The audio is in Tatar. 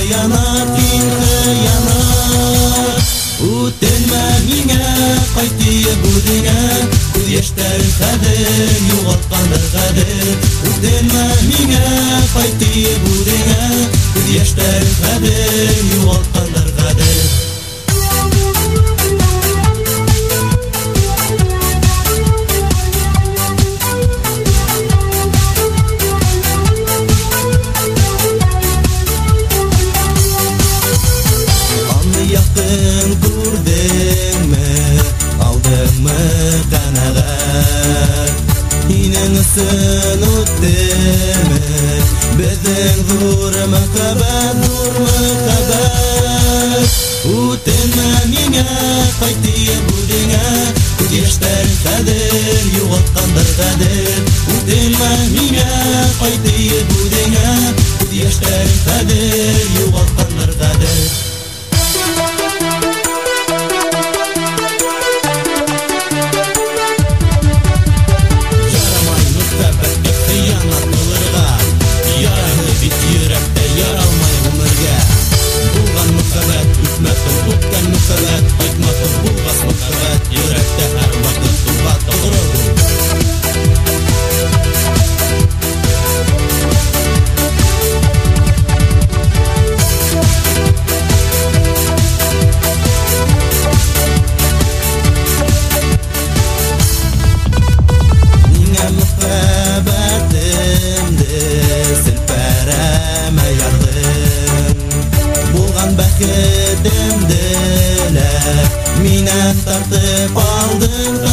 хыянат, кин хыянат. Үтенмә миңә, кайтты бүлеңә, күз яшьтәрең хәзер югалткандыр хәзер. Үтенмә миңә, кайтты бүлеңә, күз яшьтәрең хәзер югалткандыр хәзер. Yakın gördüңме, алдыңмы канагат? Һинең өсөн үттеме, безнең зур мәхәббәт, зур мәхәббәт. Үтенмә миңә, кайтты бүлеңә, күз яшьтәрең хәзер югалткандыр хәзер. Үтенмә миңә, кайтты бүлеңә, күз яшьтәрең хәзер югалткандыр хәзер. Бәхетемделәр, миннән тартып алдың